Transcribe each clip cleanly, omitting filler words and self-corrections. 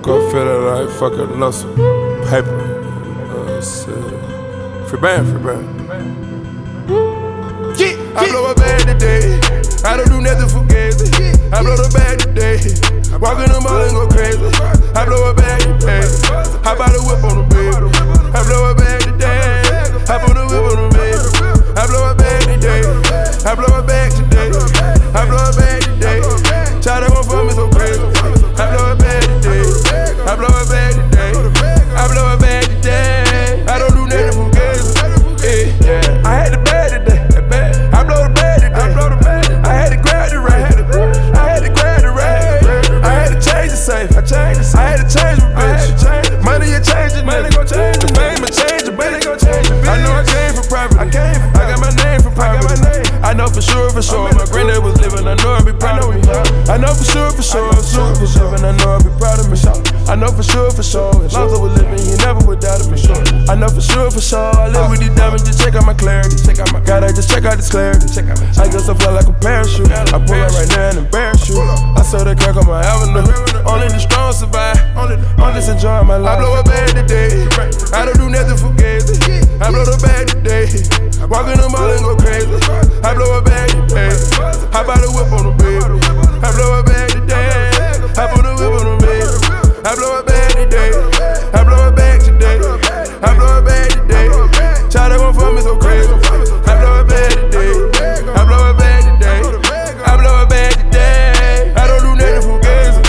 up, feeling like fucking Lussell. Paper. Free band. I blow a bag today. I don't do nothing for gazy. I blow the bag today. Walk in the mall and go crazy. I blow a bag today. I buy the whip on the baby. I blow a bag today. I put the whip on the baby. I blow a bag today. I blow a bag today. I blow a bag today. Try to go for me so crazy. I blow a bag today. I blow a bag today. I blow a bag today. I don't do nothing for gazy. Yeah. I had the bag today. I blow the bag today. I had to grab the rag. I had to grab the rag. I had to change the safe. I had to change my bitch. Money you change it, money gon' change it. The fame will change it, money gon' change it. I know I came from private. I got my name from private. I know for sure. My granddad was living. I know I'd be proud of me. I know for sure. Was living. I know I'd be proud of me. I know for sure. As long as I was living, he never would doubt me. I know for sure. I live with these diamonds. Just check out my clarity. Gotta just check out this clarity. I guess I fly like a parachute. I pull up right now and embarrass you. I saw that crack on my avenue. Only the strong survive. I'm just enjoying my life. I blow a bag today. I don't do nothing for gazy. I blow the bag today. Walk in the mall and go crazy. I blow a bag today. I buy the whip on the baby. I blow a bag today. I put the whip on the baby. I blow a bag today. I blow a bag today. I blow a bag today. Try to go for me so crazy. I blow a bag today. I blow a bag today. I blow a bag today. I don't do nothing for gazy.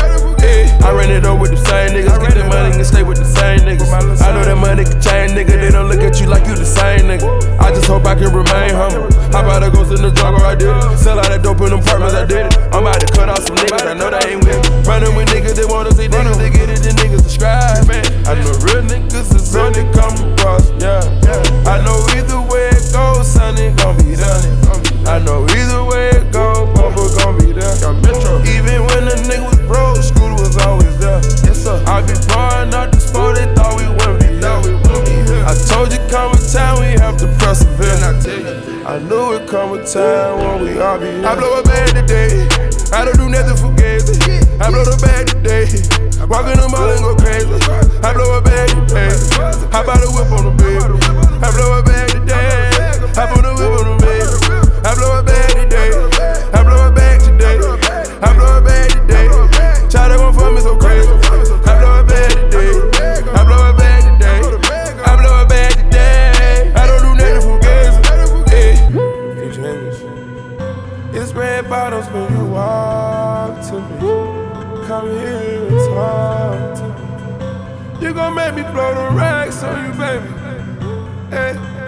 I ran it up with the same niggas. Get the money and stay with the same niggas. I know that money can change, nigga. They don't look at you like you the same nigga. I just hope I can remain humble. I bought the ghost in the jungle, I did it. Sell out that dope in them apartments, I did it. I'm about to cut off some niggas, I know they ain't with me. Running with niggas, they wanna see niggas, they get it, the niggas subscribe. I know real niggas is on it, come across, yeah. I know either way it goes, son, it gon' be done. I know either way it goes, bumper gon' be there. Even when the nigga was broke, Scooter was always there. I be pouring out this phone, they thought we wouldn't be there. I told you come a time we have to persevere. I knew it come a time when we all be here. I blow a bag today. I don't do nothing for gazy. I blow the bag today. Walk in the mall and go crazy. I blow a bag today. I buy the whip on the baby. I blow a bag today. I put the whip on the baby. I blow a bag today. I blow a bag today. I blow a bag today. Try to go for me so crazy. I blow a bag today. I blow a bag today. I blow a bag today. I don't do nothing for gazy. It's red bottoms when you walk to me. Come here and talk to me. You gon' make me blow the racks on you, baby. Hey.